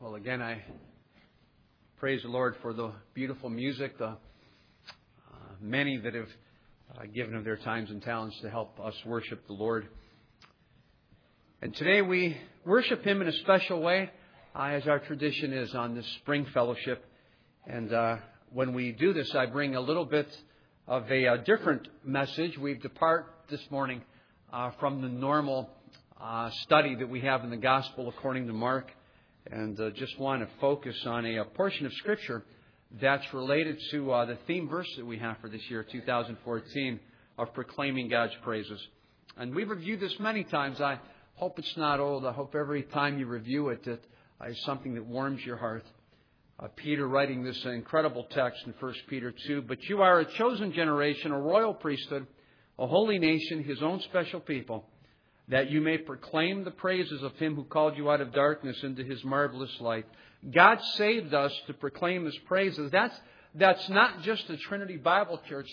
Well, again, I praise the Lord for the beautiful music, the many that have given of their times and talents to help us worship the Lord. And today we worship Him in a special way, as our tradition is on this spring fellowship. And when we do this, I bring a little bit of a different message. We depart this morning from the normal study that we have in the Gospel according to Mark. And just want to focus on a portion of Scripture that's related to the theme verse that we have for this year, 2014, of proclaiming God's praises. And we've reviewed this many times. I hope it's not old. I hope every time you review it, that is something that warms your heart. Peter writing this incredible text in 1 Peter 2, "But you are a chosen generation, a royal priesthood, a holy nation, His own special people, that you may proclaim the praises of Him who called you out of darkness into His marvelous light." God saved us to proclaim His praises. That's not just a Trinity Bible Church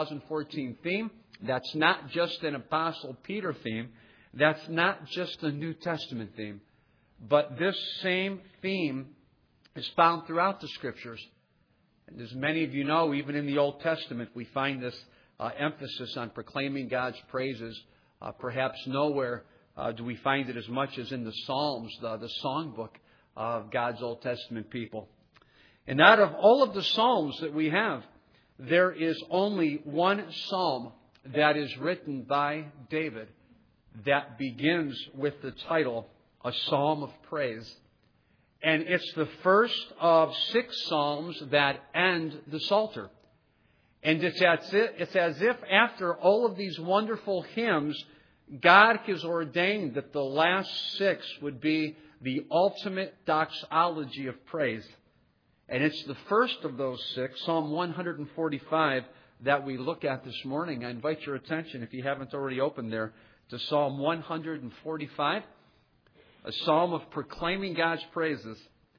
2014 theme. That's not just an Apostle Peter theme. That's not just a New Testament theme. But this same theme is found throughout the Scriptures. And as many of you know, even in the Old Testament, we find this emphasis on proclaiming God's praises. Perhaps nowhere do we find it as much as in the Psalms, the songbook of God's Old Testament people. And out of all of the Psalms that we have, there is only one Psalm that is written by David that begins with the title, A Psalm of Praise. And it's the first of 6 Psalms that end the Psalter. And it's as if after all of these wonderful hymns, God has ordained that the last 6 would be the ultimate doxology of praise. And it's the first of those 6, Psalm 145, that we look at this morning. I invite your attention, if you haven't already opened there, to Psalm 145, a psalm of proclaiming God's praises.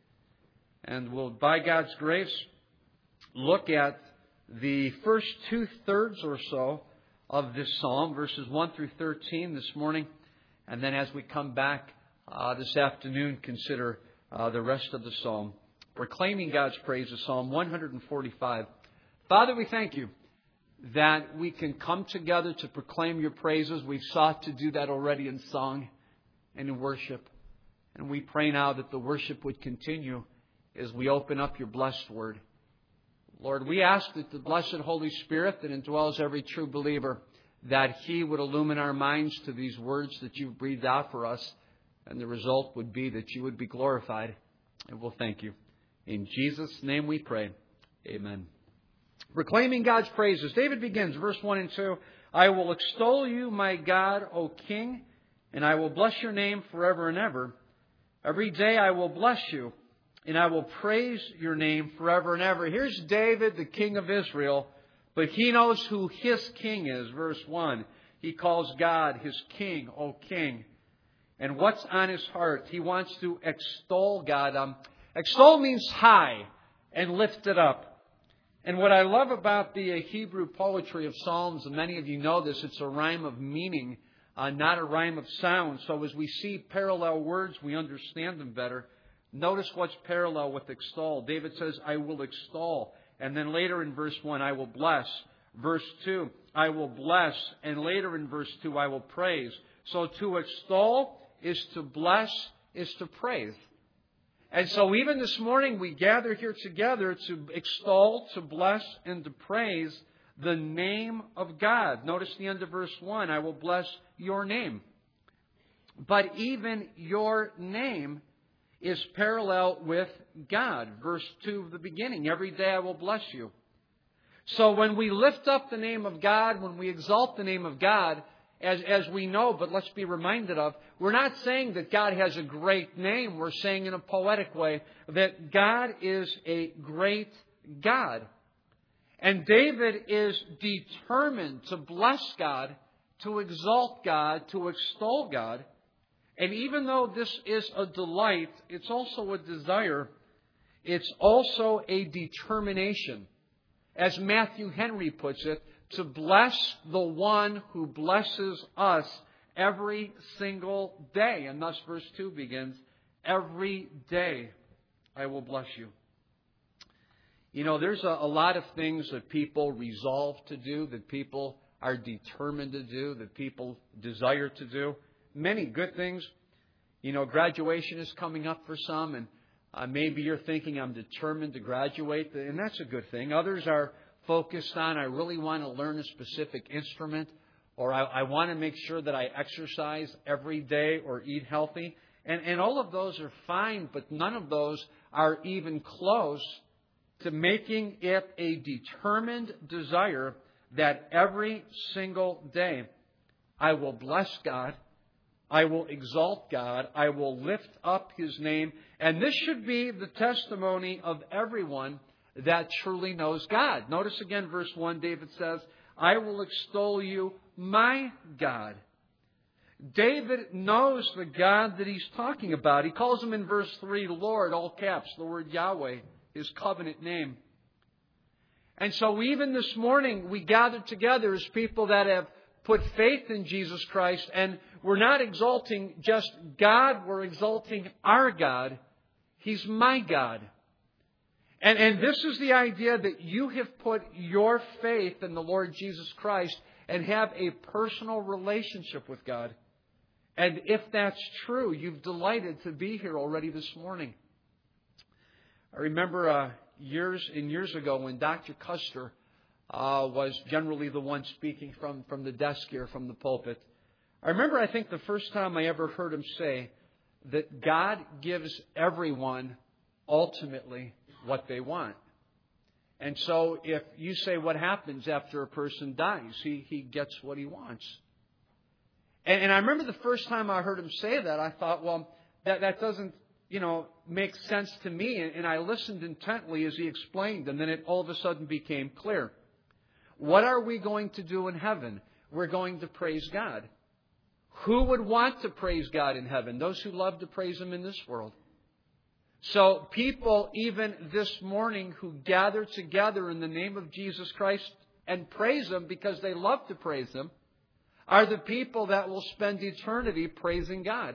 And we'll, by God's grace, look at the first 2/3 or so of this psalm, verses 1 through 13 this morning. And then as we come back this afternoon, consider the rest of the psalm. Proclaiming God's praises, Psalm 145. Father, we thank You that we can come together to proclaim Your praises. We've sought to do that already in song and in worship. And we pray now that the worship would continue as we open up Your blessed word. Lord, we ask that the blessed Holy Spirit that indwells every true believer, that He would illumine our minds to these words that You've breathed out for us. And the result would be that You would be glorified. And we'll thank You. In Jesus' name we pray. Amen. Proclaiming God's praises. David begins, verse 1 and 2. "I will extol You, my God, O King, and I will bless Your name forever and ever. Every day I will bless You, and I will praise Your name forever and ever." Here's David, the king of Israel, but he knows who his king is. Verse 1. He calls God his king, O King. And what's on his heart? He wants to extol God. Extol means high and lift it up. And what I love about the Hebrew poetry of Psalms, and many of you know this, it's a rhyme of meaning, not a rhyme of sound. So as we see parallel words, we understand them better. Notice what's parallel with extol. David says, "I will extol." And then later in verse 1, "I will bless." Verse 2, "I will bless." And later in verse 2, "I will praise." So to extol is to bless, is to praise. And so even this morning we gather here together to extol, to bless, and to praise the name of God. Notice the end of verse 1, "I will bless Your name." But even Your name is parallel with God. Verse 2 of the beginning, "Every day I will bless You." So when we lift up the name of God, when we exalt the name of God, as we know, but let's be reminded of, we're not saying that God has a great name. We're saying in a poetic way that God is a great God. And David is determined to bless God, to exalt God, to extol God. And even though this is a delight, it's also a desire. It's also a determination. As Matthew Henry puts it, to bless the one who blesses us every single day. And thus verse 2 begins, every day I will bless you. You know, there's a lot of things that people resolve to do, that people are determined to do, that people desire to do. Many good things. You know, graduation is coming up for some, and maybe you're thinking, I'm determined to graduate, and that's a good thing. Others are focused on, I really want to learn a specific instrument, or I want to make sure that I exercise every day or eat healthy. And all of those are fine, but none of those are even close to making it a determined desire that every single day I will bless God, I will exalt God, I will lift up His name. And this should be the testimony of everyone that truly knows God. Notice again verse 1, David says, I will extol you, my God. David knows the God that he's talking about. He calls Him in verse 3, Lord, all caps, the word Yahweh, His covenant name. And so even this morning, we gathered together as people that have put faith in Jesus Christ, and we're not exalting just God, we're exalting our God. He's my God. And this is the idea that you have put your faith in the Lord Jesus Christ and have a personal relationship with God. And if that's true, you've delighted to be here already this morning. I remember years ago when Dr. Custer was generally the one speaking from the desk here, from the pulpit. I remember, I think, the first time I ever heard him say that God gives everyone ultimately what they want. And so if you say what happens after a person dies, he gets what he wants. And I remember the first time I heard him say that, I thought, well, that doesn't, make sense to me. And I listened intently as he explained, and then it all of a sudden became clear. What are we going to do in heaven? We're going to praise God. Who would want to praise God in heaven? Those who love to praise Him in this world. So people, even this morning, who gather together in the name of Jesus Christ and praise Him because they love to praise Him, are the people that will spend eternity praising God.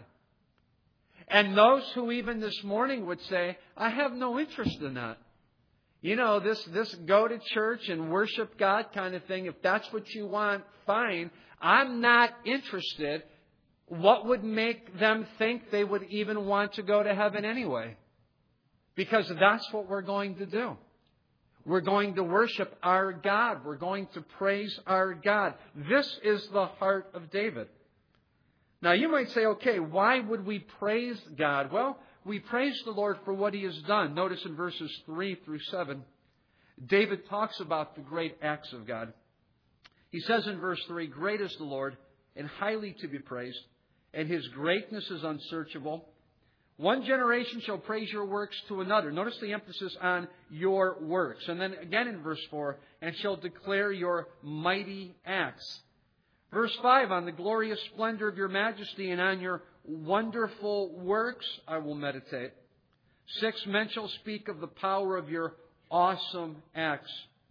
And those who even this morning would say, I have no interest in that. This go to church and worship God kind of thing, if that's what you want, fine. I'm not interested. What would make them think they would even want to go to heaven anyway? Because that's what we're going to do. We're going to worship our God. We're going to praise our God. This is the heart of David. Now you might say, okay, why would we praise God? Well, we praise the Lord for what He has done. Notice in verses 3 through 7, David talks about the great acts of God. He says in verse 3, great is the Lord and highly to be praised, and His greatness is unsearchable. One generation shall praise your works to another. Notice the emphasis on your works. And then again in verse 4, and shall declare your mighty acts. Verse 5, on the glorious splendor of your majesty and on your wonderful works I will meditate. 6, men shall speak of the power of your awesome acts.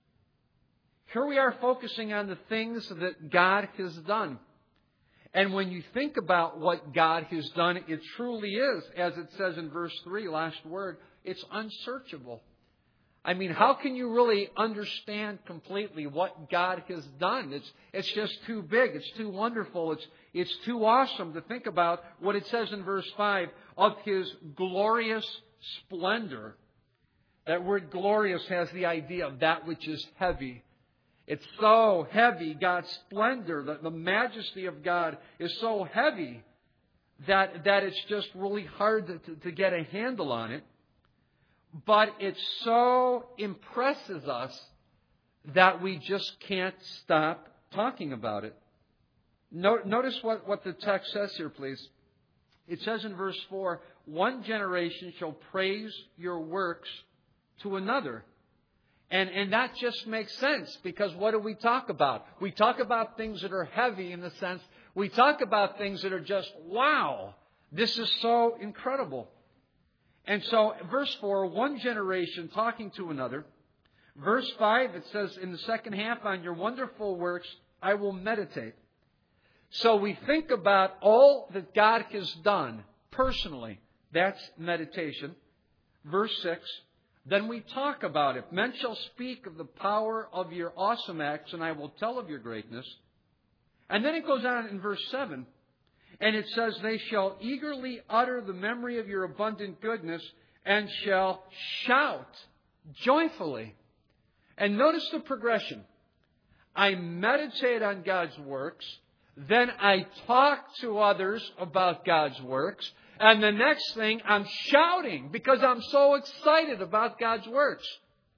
Here we are focusing on the things that God has done. And when you think about what God has done, it truly is, as it says in verse 3, last word, it's unsearchable. I mean, how can you really understand completely what God has done? It's just too big. It's too wonderful. It's too awesome to think about what it says in verse 5 of His glorious splendor. That word glorious has the idea of that which is heavy. It's so heavy, God's splendor, the majesty of God is so heavy that it's just really hard to get a handle on it. But it so impresses us that we just can't stop talking about it. Notice what the text says here, please. It says in verse 4, one generation shall praise your works to another. And that just makes sense, because what do we talk about? We talk about things that are heavy in the sense, we talk about things that are just, wow, this is so incredible. And so, verse 4, one generation talking to another. Verse 5, it says in the second half, on your wonderful works I will meditate. So we think about all that God has done personally. That's meditation. verse 6, then we talk about it. Men shall speak of the power of your awesome acts, and I will tell of your greatness. And then it goes on in verse 7, and it says, they shall eagerly utter the memory of your abundant goodness, and shall shout joyfully. And notice the progression. I meditate on God's works, then I talk to others about God's works, and the next thing, I'm shouting because I'm so excited about God's works.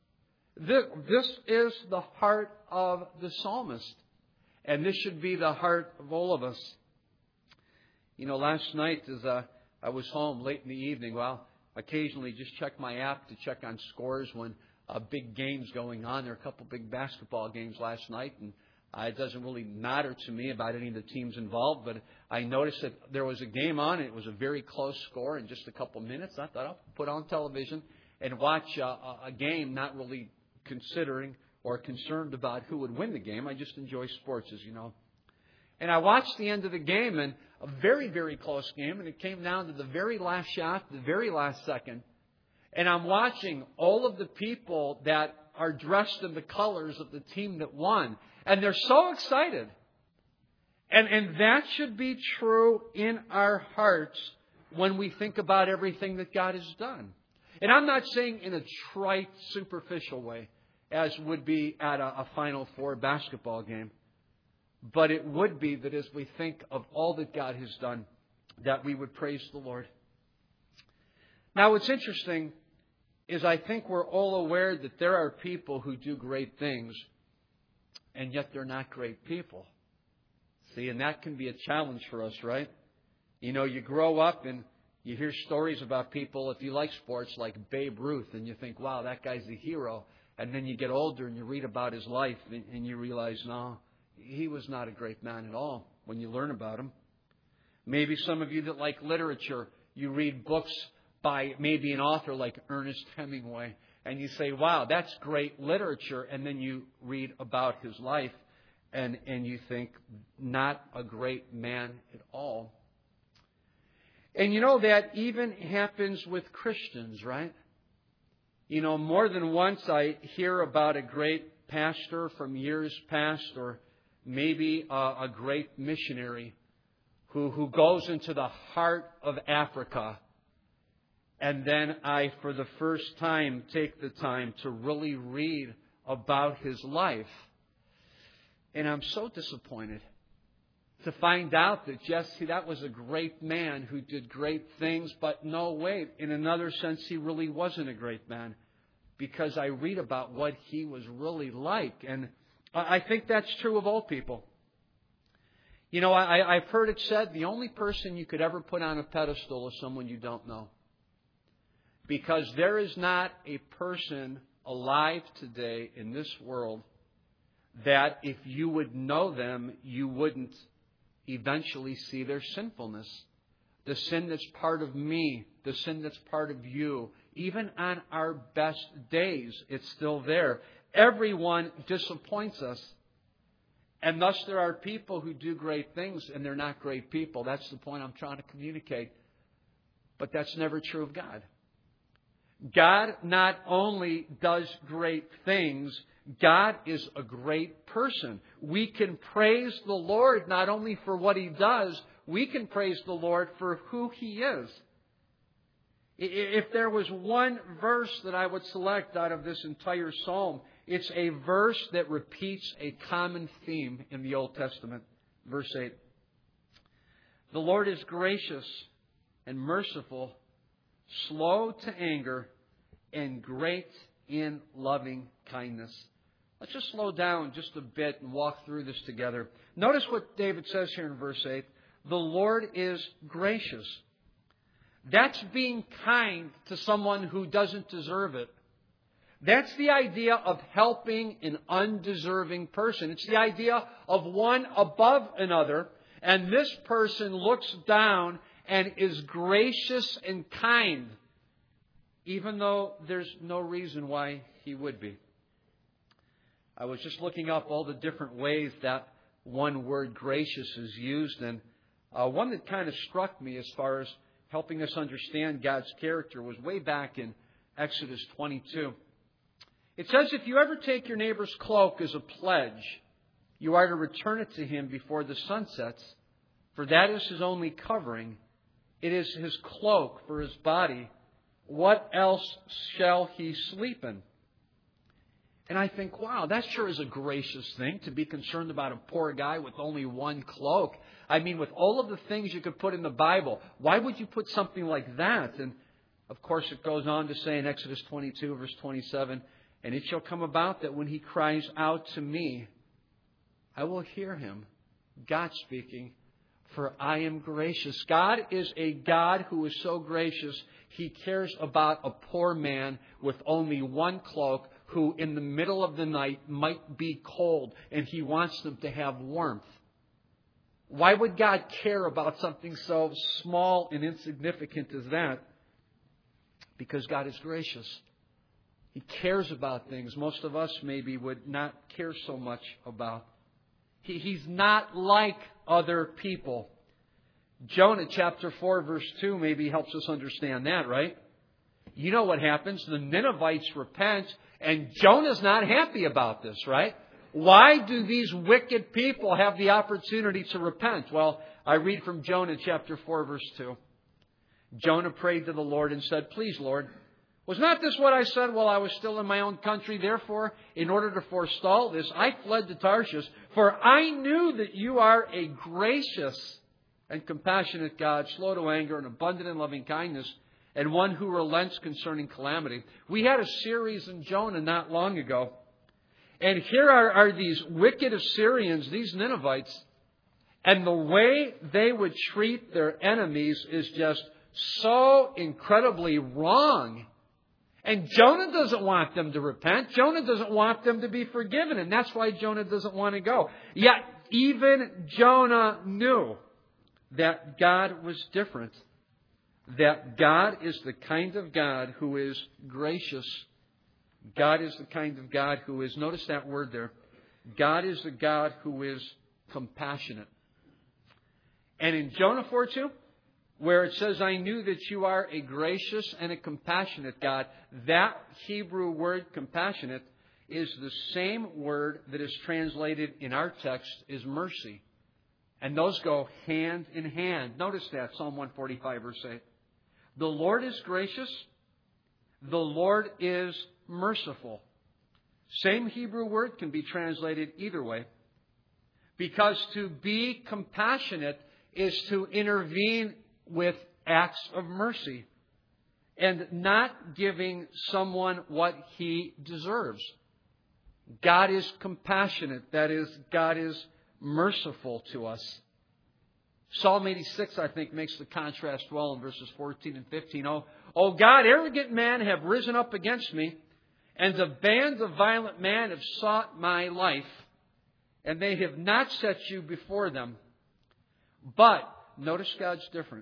This is the heart of the psalmist. And this should be the heart of all of us. You know, last night as I was home late in the evening, well, occasionally just check my app to check on scores when a big game's going on. There are a couple big basketball games last night, and it doesn't really matter to me about any of the teams involved, but I noticed that there was a game on. It was a very close score in just a couple minutes. I thought I'll put on television and watch a game, not really considering or concerned about who would win the game. I just enjoy sports, as you know. And I watched the end of the game, and a very, very close game, and it came down to the very last shot, the very last second. And I'm watching all of the people that are dressed in the colors of the team that won. And they're so excited. And that should be true in our hearts when we think about everything that God has done. And I'm not saying in a trite, superficial way, as would be at a Final Four basketball game. But it would be that as we think of all that God has done, that we would praise the Lord. Now, what's interesting is I think we're all aware that there are people who do great things, and yet they're not great people. See, and that can be a challenge for us, right? You know, you grow up and you hear stories about people, if you like sports, like Babe Ruth, and you think, wow, that guy's a hero. And then you get older and you read about his life and you realize, no, he was not a great man at all when you learn about him. Maybe some of you that like literature, you read books by maybe an author like Ernest Hemingway, and you say, wow, that's great literature. And then you read about his life and you think, not a great man at all. And you know, that even happens with Christians, right? You know, more than once I hear about a great pastor from years past, or maybe a great missionary who goes into the heart of Africa. And then I, for the first time, take the time to really read about his life. And I'm so disappointed to find out that, yes, that was a great man who did great things, but no, wait, in another sense, he really wasn't a great man, because I read about what he was really like. And I think that's true of all people. You know, I've heard it said, the only person you could ever put on a pedestal is someone you don't know. Because there is not a person alive today in this world that if you would know them, you wouldn't eventually see their sinfulness. The sin that's part of me, the sin that's part of you, even on our best days, it's still there. Everyone disappoints us. And thus there are people who do great things and they're not great people. That's the point I'm trying to communicate. But that's never true of God. God not only does great things, God is a great person. We can praise the Lord not only for what He does, we can praise the Lord for who He is. If there was one verse that I would select out of this entire psalm, it's a verse that repeats a common theme in the Old Testament. Verse 8. The Lord is gracious and merciful, slow to anger, and great in loving kindness. Let's just slow down just a bit and walk through this together. Notice what David says here in verse 8. The Lord is gracious. That's being kind to someone who doesn't deserve it. That's the idea of helping an undeserving person. It's the idea of one above another, and this person looks down and is gracious and kind, even though there's no reason why he would be. I was just looking up all the different ways that one word gracious is used, and one that kind of struck me as far as helping us understand God's character was way back in Exodus 22. It says, if you ever take your neighbor's cloak as a pledge, you are to return it to him before the sun sets, for that is his only covering. It is his cloak for his body. What else shall he sleep in? And I think, wow, that sure is a gracious thing to be concerned about a poor guy with only one cloak. I mean, with all of the things you could put in the Bible, why would you put something like that? And of course, it goes on to say in Exodus 22, verse 27, and it shall come about that when he cries out to me, I will hear him. God speaking, for I am gracious. God is a God who is so gracious, He cares about a poor man with only one cloak who in the middle of the night might be cold, and He wants them to have warmth. Why would God care about something so small and insignificant as that? Because God is gracious. He cares about things most of us maybe would not care so much about. He's not like other people. Jonah chapter 4 verse 2 maybe helps us understand that, right? You know what happens. The Ninevites repent, and Jonah's not happy about this, right? Why do these wicked people have the opportunity to repent? Well, I read from Jonah chapter 4 verse 2. Jonah prayed to the Lord and said, please, Lord, was not this what I said while I was still in my own country? Therefore, in order to forestall this, I fled to Tarshish, for I knew that you are a gracious and compassionate God, slow to anger and abundant in loving kindness, and one who relents concerning calamity. We had a series in Jonah not long ago. And here are these wicked Assyrians, these Ninevites, and the way they would treat their enemies is just so incredibly wrong. And Jonah doesn't want them to repent. Jonah doesn't want them to be forgiven. And that's why Jonah doesn't want to go. Yet even Jonah knew that God was different. That God is the kind of God who is gracious. God is the kind of God who is, notice that word there, God is the God who is compassionate. And in Jonah 4:2, where it says, I knew that you are a gracious and a compassionate God, that Hebrew word compassionate is the same word that is translated in our text as mercy. And those go hand in hand. Notice that, Psalm 145, verse 8. The Lord is gracious. The Lord is merciful. Same Hebrew word can be translated either way. Because to be compassionate is to intervene with acts of mercy and not giving someone what he deserves. God is compassionate. That is, God is merciful to us. Psalm 86, I think, makes the contrast well in verses 14 and 15. Oh God, arrogant men have risen up against me, and the bands of violent men have sought my life, and they have not set you before them. But, notice God's different.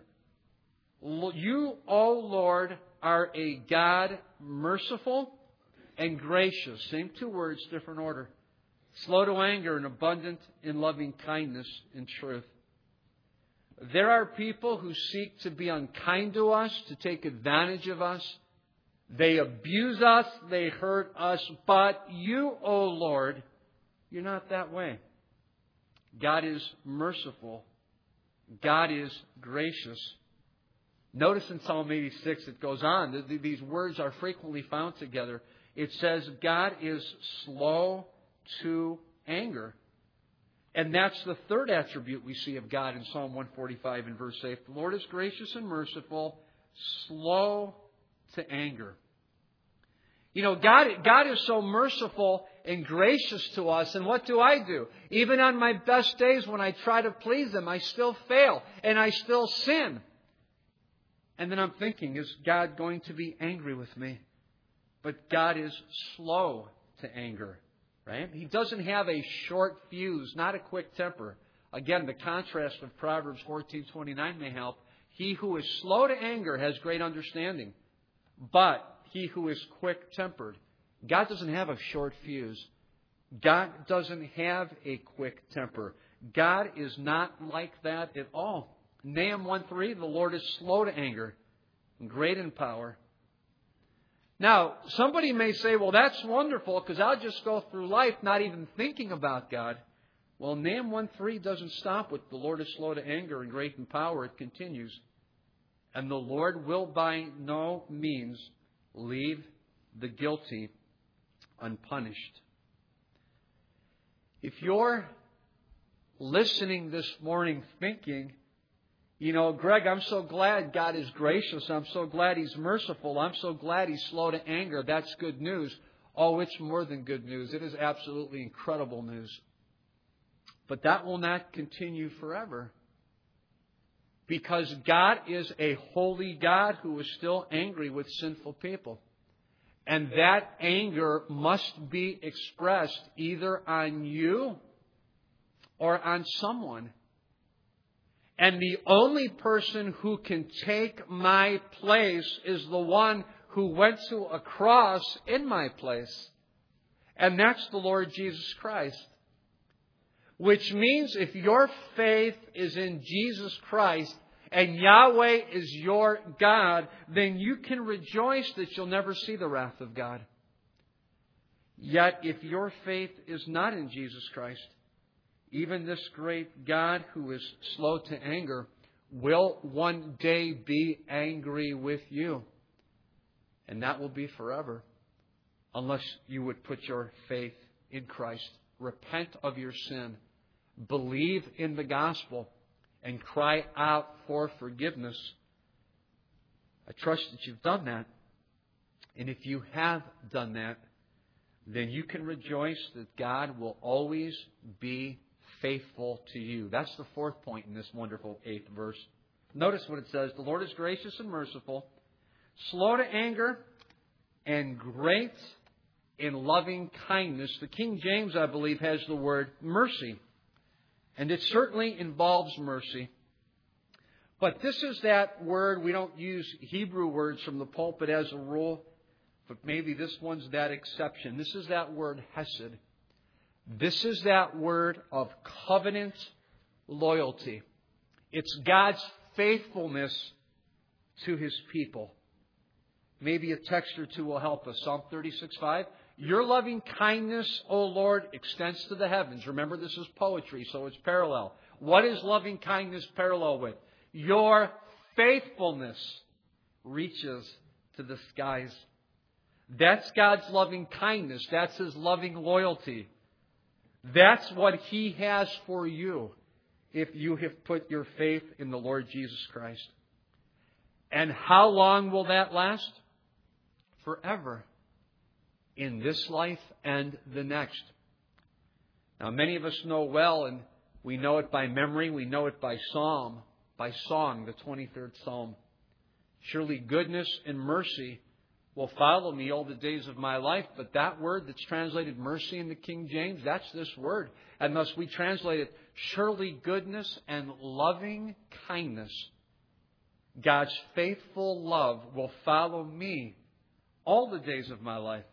You, O Lord, are a God merciful and gracious. Same two words, different order. Slow to anger and abundant in loving kindness and truth. There are people who seek to be unkind to us, to take advantage of us. They abuse us, they hurt us, but you, O Lord, you're not that way. God is merciful. God is gracious. Notice in Psalm 86 it goes on. These words are frequently found together. It says God is slow to anger. And that's the third attribute we see of God in Psalm 145 and verse 8. The Lord is gracious and merciful, slow to anger. You know, God is so merciful and gracious to us. And what do? Even on my best days when I try to please Him, I still fail and I still sin. And then I'm thinking, is God going to be angry with me? But God is slow to anger. Right? He doesn't have a short fuse, not a quick temper. Again, the contrast of Proverbs 14:29 may help. He who is slow to anger has great understanding, but he who is quick-tempered. God doesn't have a short fuse. God doesn't have a quick temper. God is not like that at all. Nahum 1:3, the Lord is slow to anger and great in power. Now, somebody may say, well, that's wonderful because I'll just go through life not even thinking about God. Well, Nahum 1:3 doesn't stop with the Lord is slow to anger and great in power. It continues. And the Lord will by no means leave the guilty unpunished. If you're listening this morning thinking, Greg, I'm so glad God is gracious. I'm so glad He's merciful. I'm so glad He's slow to anger. That's good news. Oh, it's more than good news. It is absolutely incredible news. But that will not continue forever. Because God is a holy God who is still angry with sinful people. And that anger must be expressed either on you or on someone. And the only person who can take my place is the one who went to a cross in my place. And that's the Lord Jesus Christ. Which means if your faith is in Jesus Christ and Yahweh is your God, then you can rejoice that you'll never see the wrath of God. Yet if your faith is not in Jesus Christ, even this great God who is slow to anger will one day be angry with you. And that will be forever. Unless you would put your faith in Christ. Repent of your sin. Believe in the gospel. And cry out for forgiveness. I trust that you've done that. And if you have done that, then you can rejoice that God will always be faithful to you. That's the fourth point in this wonderful 8th verse. Notice what it says. The Lord is gracious and merciful, slow to anger, and great in loving kindness. The King James, I believe, has the word mercy. And it certainly involves mercy. But this is that word. We don't use Hebrew words from the pulpit as a rule. But maybe this one's that exception. This is that word hesed. This is that word of covenant loyalty. It's God's faithfulness to His people. Maybe a text or two will help us. Psalm 36:5. Your loving kindness, O Lord, extends to the heavens. Remember, this is poetry, so it's parallel. What is loving kindness parallel with? Your faithfulness reaches to the skies. That's God's loving kindness. That's His loving loyalty. That's what He has for you if you have put your faith in the Lord Jesus Christ. And how long will that last? Forever. In this life and the next. Now, many of us know well, and we know it by memory, we know it by song, the 23rd Psalm. Surely goodness and mercy will follow me all the days of my life. But that word that's translated mercy in the King James, that's this word. And thus we translate it, surely goodness and loving kindness. God's faithful love will follow me all the days of my life.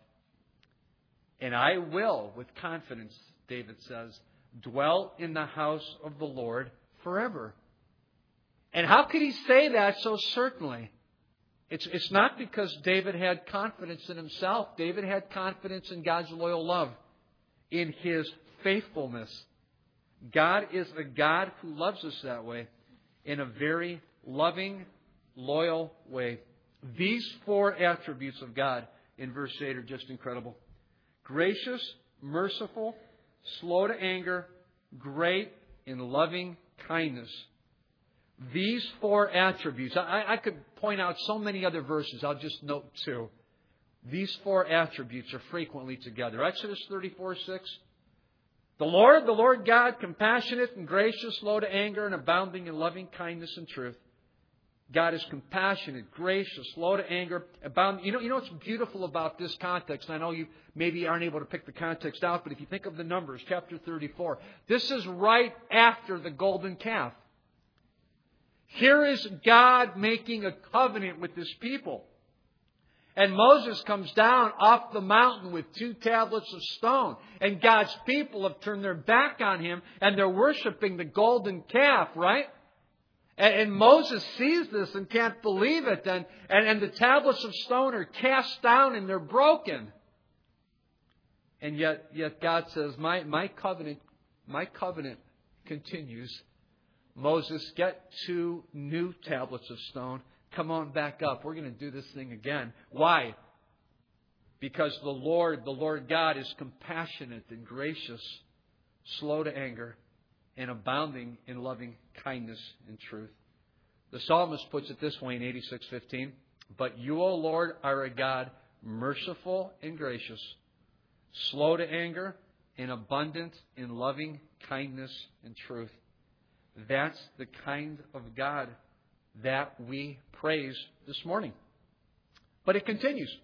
And I will, with confidence, David says, dwell in the house of the Lord forever. And how could he say that so certainly? It's not because David had confidence in himself. David had confidence in God's loyal love, in His faithfulness. God is a God who loves us that way, in a very loving, loyal way. These 4 attributes of God in verse 8 are just incredible. Gracious, merciful, slow to anger, great in loving kindness. These 4 attributes, I could point out so many other verses. I'll just note 2. These 4 attributes are frequently together. Exodus 34:6. The Lord God, compassionate and gracious, slow to anger, and abounding in loving kindness and truth. God is compassionate, gracious, slow to anger, abounding. You know what's beautiful about this context? I know you maybe aren't able to pick the context out, but if you think of the Numbers, chapter 34, this is right after the golden calf. Here is God making a covenant with His people. And Moses comes down off the mountain with 2 tablets of stone. And God's people have turned their back on Him and they're worshiping the golden calf, right? And Moses sees this and can't believe it. And the tablets of stone are cast down and they're broken. And yet God says, my covenant continues. Moses, get 2 new tablets of stone. Come on back up. We're going to do this thing again. Why? Because the Lord God is compassionate and gracious, slow to anger, and abounding in loving kindness and truth. The psalmist puts it this way in 86:15. But you, O Lord, are a God merciful and gracious, slow to anger, and abundant in loving kindness and truth. That's the kind of God that we praise this morning. But it continues.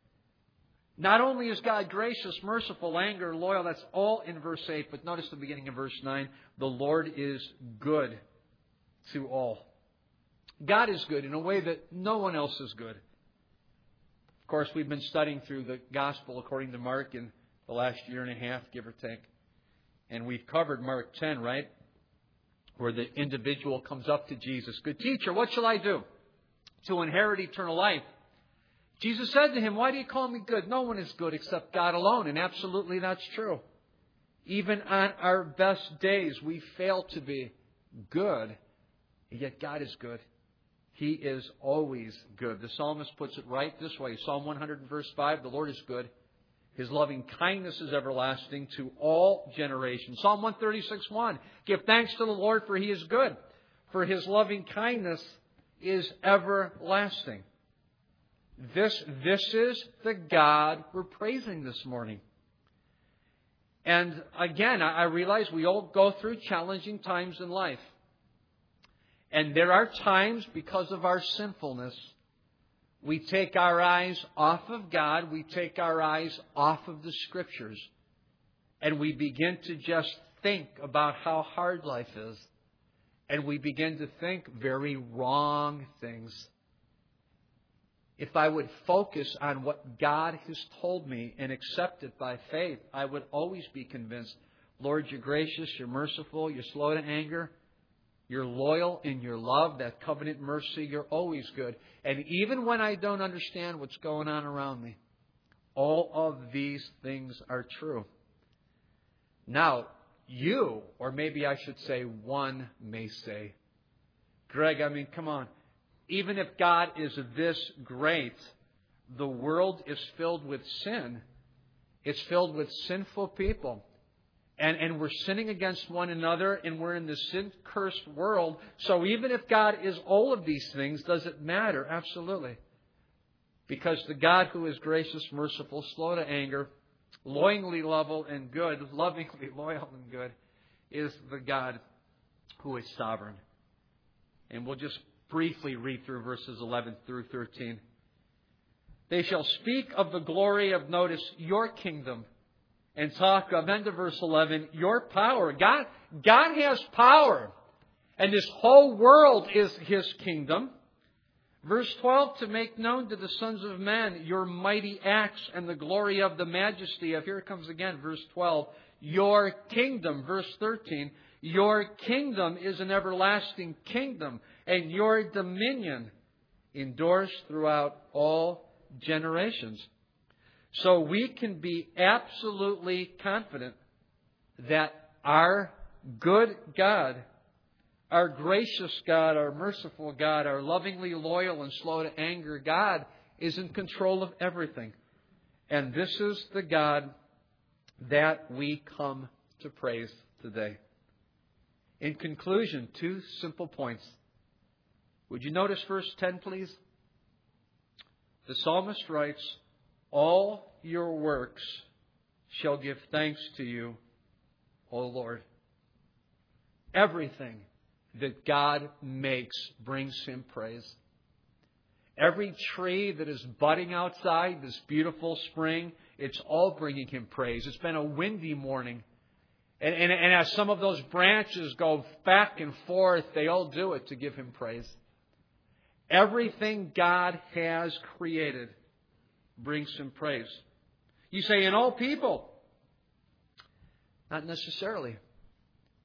Not only is God gracious, merciful, anger, loyal, that's all in verse 8, but notice the beginning of verse 9. The Lord is good to all. God is good in a way that no one else is good. Of course, we've been studying through the Gospel according to Mark in the last year and a half, give or take. And we've covered Mark 10, right? Where the individual comes up to Jesus. Good teacher, what shall I do to inherit eternal life? Jesus said to him, why do you call me good? No one is good except God alone. And absolutely that's true. Even on our best days, we fail to be good. And yet God is good. He is always good. The psalmist puts it right this way. Psalm 100 verse 5, the Lord is good. His loving kindness is everlasting to all generations. Psalm 136:1, give thanks to the Lord for He is good, for His loving kindness is everlasting. This is the God we're praising this morning. And again, I realize we all go through challenging times in life. And there are times, because of our sinfulness, we take our eyes off of God, we take our eyes off of the Scriptures, and we begin to just think about how hard life is. And we begin to think very wrong things. If I would focus on what God has told me and accept it by faith, I would always be convinced, Lord, you're gracious, you're merciful, you're slow to anger, you're loyal in your love, that covenant mercy, you're always good. And even when I don't understand what's going on around me, all of these things are true. Now, you, or maybe I should say one may say, Greg, I mean, come on. Even if God is this great, the world is filled with sin. It's filled with sinful people. And we're sinning against one another, and we're in this sin-cursed world. So even if God is all of these things, does it matter? Absolutely. Because the God who is gracious, merciful, slow to anger, lovingly loyal and good, is the God who is sovereign. And we'll just briefly read through verses 11 through 13. They shall speak of the glory of, notice, your kingdom. And talk of, end of verse 11, your power. God has power. And this whole world is His kingdom. Verse 12, to make known to the sons of men your mighty acts and the glory of the majesty of, here it comes again, verse 12, your kingdom. Verse 13, your kingdom is an everlasting kingdom, and your dominion endures throughout all generations. So we can be absolutely confident that our good God, our gracious God, our merciful God, our lovingly loyal and slow to anger God is in control of everything. And this is the God that we come to praise today. In conclusion, 2 simple points. Would you notice verse 10, please? The psalmist writes, all your works shall give thanks to you, O Lord. Everything that God makes brings Him praise. Every tree that is budding outside, this beautiful spring, it's all bringing Him praise. It's been a windy morning. And as some of those branches go back and forth, they all do it to give Him praise. Everything God has created brings Him praise. You say, in all people? Not necessarily.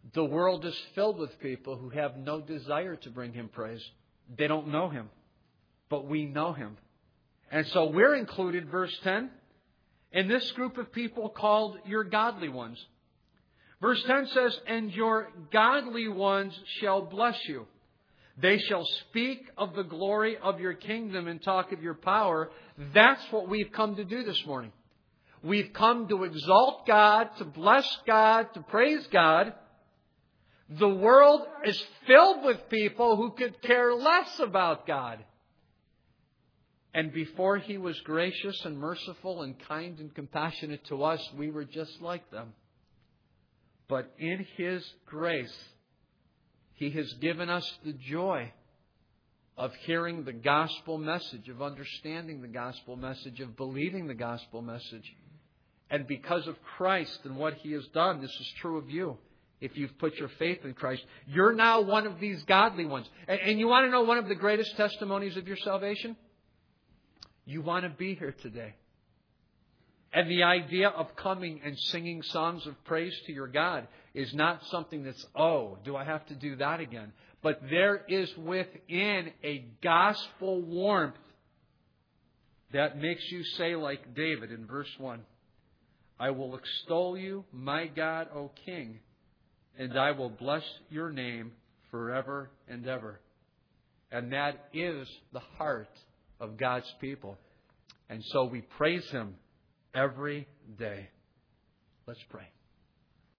The world is filled with people who have no desire to bring Him praise. They don't know Him, but we know Him. And so we're included, verse 10, in this group of people called your godly ones. Verse 10 says, and your godly ones shall bless you. They shall speak of the glory of your kingdom and talk of your power. That's what we've come to do this morning. We've come to exalt God, to bless God, to praise God. The world is filled with people who could care less about God. And before He was gracious and merciful and kind and compassionate to us, we were just like them. But in His grace, He has given us the joy of hearing the gospel message, of understanding the gospel message, of believing the gospel message. And because of Christ and what He has done, this is true of you. If you've put your faith in Christ, you're now one of these godly ones. And you want to know one of the greatest testimonies of your salvation? You want to be here today. And the idea of coming and singing songs of praise to your God is not something that's, oh, do I have to do that again? But there is within a gospel warmth that makes you say like David in verse 1, I will extol you, my God, O King, and I will bless your name forever and ever. And that is the heart of God's people. And so we praise Him every day. Let's pray.